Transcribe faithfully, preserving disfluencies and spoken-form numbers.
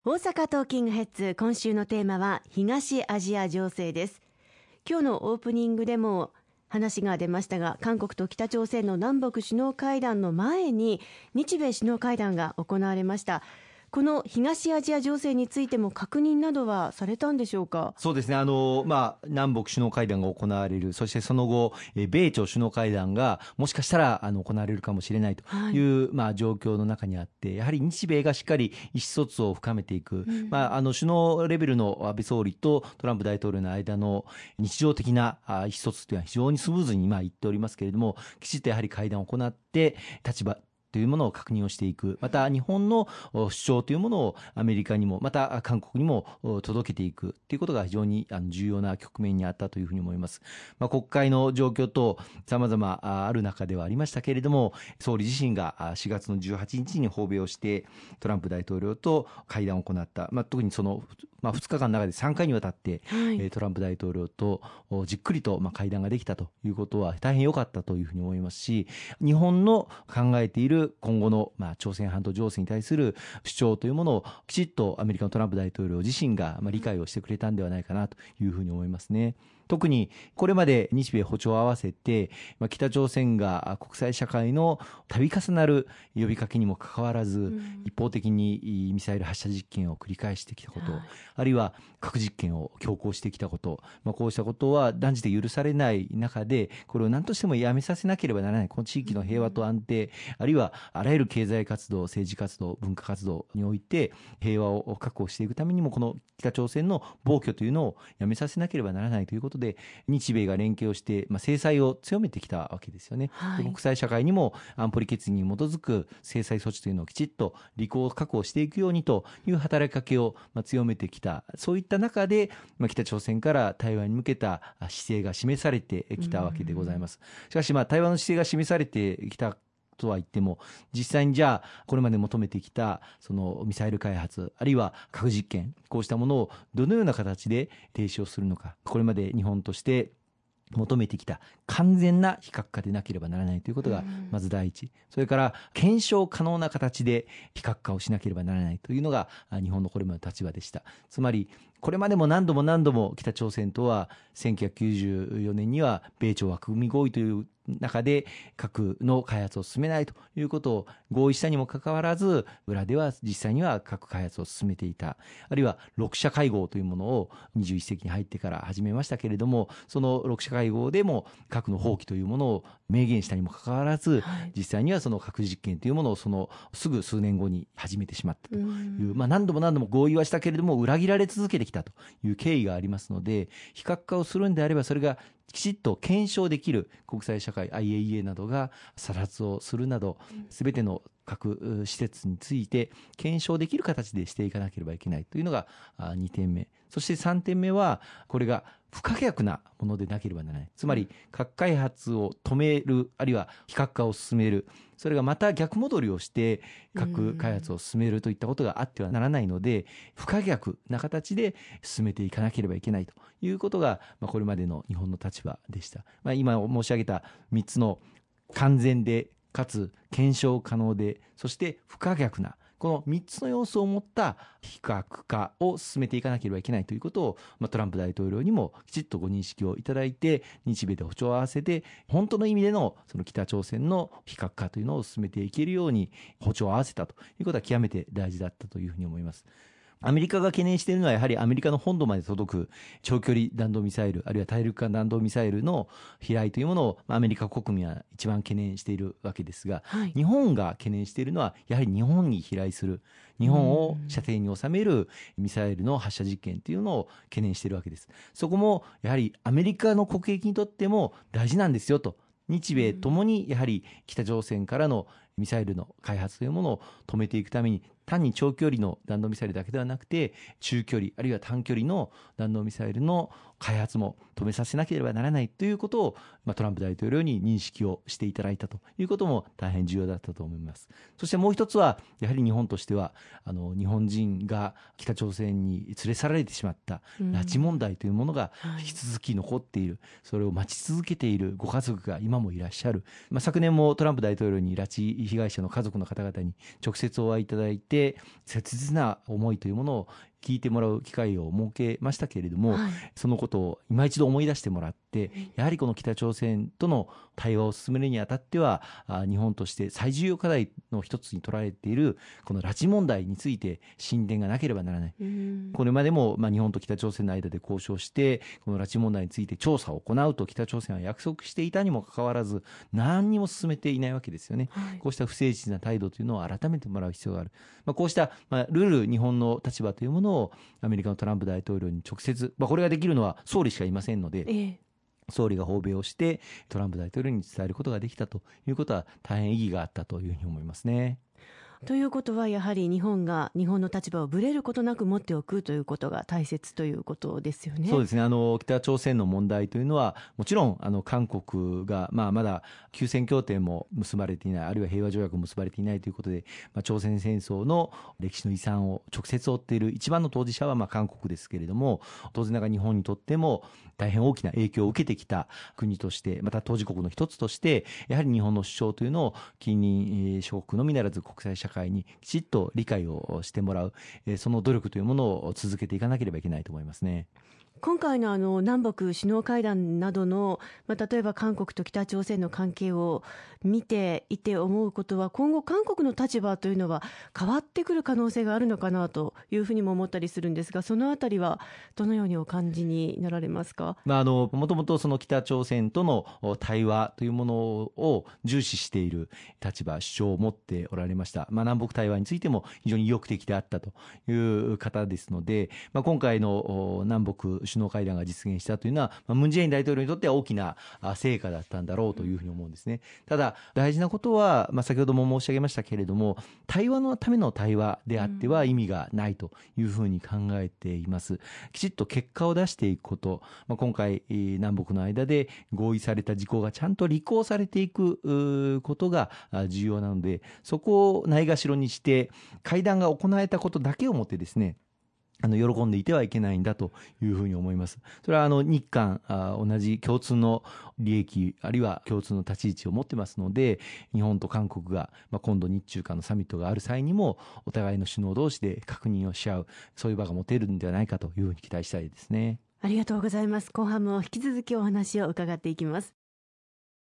大阪トーキングヘッズ、今週のテーマは東アジア情勢です。今日のオープニングでも話が出ましたが、韓国と北朝鮮の南北首脳会談の前に日米首脳会談が行われました。この東アジア情勢についても確認などはされたんでしょうか。 そうですね、あの、まあ、南北首脳会談が行われる、そしてその後、え米朝首脳会談がもしかしたらあの行われるかもしれないという、はい、まあ、状況の中にあって、やはり日米がしっかり意思疎通を深めていく、うん、まあ、あの首脳レベルの安倍総理とトランプ大統領の間の日常的な意思疎通というのは非常にスムーズにまあいっておりますけれども、きちっとやはり会談を行って立場というものを確認をしていく、また日本の主張というものをアメリカにもまた韓国にも届けていくということが非常に重要な局面にあったというふうに思います。まあ、国会の状況と様々ある中ではありましたけれども、総理自身がしがつのじゅうはちにちに訪米をしてトランプ大統領と会談を行った、まあ、特にその、まあ、ふつかかんの中でさんかいにわたって、はい、トランプ大統領とじっくりとまあ会談ができたということは大変良かったというふうに思いますし、日本の考えている今後のまあ朝鮮半島情勢に対する主張というものをきちっとアメリカのトランプ大統領自身がまあ理解をしてくれたんではないかなというふうに思いますね。特にこれまで日米歩調を合わせて、まあ、北朝鮮が国際社会の度重なる呼びかけにもかかわらず、うん、一方的にミサイル発射実験を繰り返してきたこと、はい、あるいは核実験を強行してきたこと、まあ、こうしたことは断じて許されない中で、これを何としてもやめさせなければならない。この地域の平和と安定、うん、あるいはあらゆる経済活動、政治活動、文化活動において平和を確保していくためにも、この北朝鮮の暴挙というのをやめさせなければならないということで、日米が連携をして、まあ、制裁を強めてきたわけですよね。はい、国際社会にも安保理決議に基づく制裁措置というのをきちっと履行を確保していくようにという働きかけをまあ強めてきた。そういった中で、まあ、北朝鮮から台湾に向けた姿勢が示されてきたわけでございます。しかし、まあ、台湾の姿勢が示されてきたとは言っても、実際にじゃあこれまで求めてきたそのミサイル開発、あるいは核実験、こうしたものをどのような形で停止をするのか、これまで日本として求めてきた完全な非核化でなければならないということがまず第一、それから検証可能な形で非核化をしなければならないというのが日本のこれまでの立場でした。つまりこれまでも何度も何度も北朝鮮とはせんきゅうひゃくきゅうじゅうよねんには米朝枠組み合意という中で核の開発を進めないということを合意したにもかかわらず、裏では実際には核開発を進めていた。あるいはろくしゃ会合というものをにじゅういっせきに入ってから始めましたけれども、そのろくしゃ会合でも核の放棄というものを明言したにもかかわらず、はい、実際にはその核実験というものをそのすぐ数年後に始めてしまったという、まあ、何度も何度も合意はしたけれども裏切られ続けてきたという経緯がありますので、非核化をするんであればそれがきちっと検証できる国際社会 アイエーイーエー などが査察をするなど、すべての核施設について検証できる形でしていかなければいけないというのがにてんめ。そしてさんてんめは、これが不可逆なものでなければならない。つまり核開発を止める、あるいは非核化を進める、それがまた逆戻りをして核開発を進めるといったことがあってはならないので、不可逆な形で進めていかなければいけないということが、まあ、これまでの日本の立場でした。まあ、今申し上げたみっつの完全でかつ検証可能で、そして不可逆な、このみっつの要素を持った非核化を進めていかなければいけないということを、まあ、トランプ大統領にもきちっとご認識をいただいて、日米で歩調を合わせて本当の意味でのその北朝鮮の非核化というのを進めていけるように歩調を合わせたということは極めて大事だったというふうに思います。アメリカが懸念しているのは、やはりアメリカの本土まで届く長距離弾道ミサイル、あるいは大陸間弾道ミサイルの飛来というものをアメリカ国民は一番懸念しているわけですが、はい、日本が懸念しているのはやはり日本に飛来する、日本を射程に収めるミサイルの発射実験というのを懸念しているわけです。そこもやはりアメリカの国益にとっても大事なんですよと。日米ともにやはり北朝鮮からのミサイルの開発というものを止めていくために、単に長距離の弾道ミサイルだけではなくて、中距離あるいは短距離の弾道ミサイルの開発も止めさせなければならないということを、まあ、トランプ大統領に認識をしていただいたということも大変重要だったと思います。そしてもう一つは、やはり日本としてはあの日本人が北朝鮮に連れ去られてしまった拉致問題というものが引き続き残っている、それを待ち続けているご家族が今もいらっしゃる。まあ、昨年もトランプ大統領に拉致被害者の家族の方々に直接お会いいただいて、 で切実な思いというものを聞いてもらう機会を設けましたけれども、はい、そのことを今一度思い出してもらって、やはりこの北朝鮮との対話を進めるにあたっては、日本として最重要課題の一つに捉えているこの拉致問題について進展がなければならない。これまでもまあ日本と北朝鮮の間で交渉して、この拉致問題について調査を行うと北朝鮮は約束していたにもかかわらず、何にも進めていないわけですよね。はい、こうした不誠実な態度というのを改めてもらう必要がある。まあ、こうしたまあルール、日本の立場というものをアメリカのトランプ大統領に直接、まあ、これができるのは総理しかいませんので、ええ、総理が訪米をしてトランプ大統領に伝えることができたということは大変意義があったというふうに思いますね。 ということはやはり日本が日本の立場をぶれることなく持っておくということが大切ということですよね。 そうですね。あの北朝鮮の問題というのはもちろんあの韓国が、まあ、まだ休戦協定も結ばれていない、あるいは平和条約も結ばれていないということで、まあ、朝鮮戦争の歴史の遺産を直接追っている一番の当事者はまあ韓国ですけれども、当然ながら日本にとっても大変大きな影響を受けてきた国として、また当事国の一つとしてやはり日本の主張というのを近隣諸国のみならず国際社会にきちっと理解をしてもらう、その努力というものを続けていかなければいけないと思いますね。 今回のあの南北首脳会談などの、まあ、例えば韓国と北朝鮮の関係を見ていて思うことは、今後韓国の立場というのは変わってくる可能性があるのかなというふうにも思ったりするんですが、そのあたりはどのようにお感じになられますか。 まあ、あのもともとその北朝鮮との対話というものを重視している立場、主張を持っておられました。まあ、南北対話についても非常に意欲的であったという方ですので、まあ、今回の南北首脳会談が実現したというのは、まあ、ムン・ジェイン大統領にとっては大きな成果だったんだろうというふうに思うんですね。ただ大事なことは、まあ、先ほども申し上げましたけれども、対話のための対話であっては意味がないというふうに考えています。きちっと結果を出していくこと、まあ、今回南北の間で合意された事項がちゃんと履行されていくことが重要なので、そこをないがしろにして会談が行われたことだけをもってですね、あの喜んでいてはいけないんだというふうに思います。それはあの日韓あ同じ共通の利益あるいは共通の立ち位置を持ってますので、日本と韓国が、まあ、今度日中韓のサミットがある際にもお互いの首脳同士で確認をし合う、そういう場が持てるんではないかというふうに期待したいですね。 ありがとうございます。後半も引き続きお話を伺っていきます。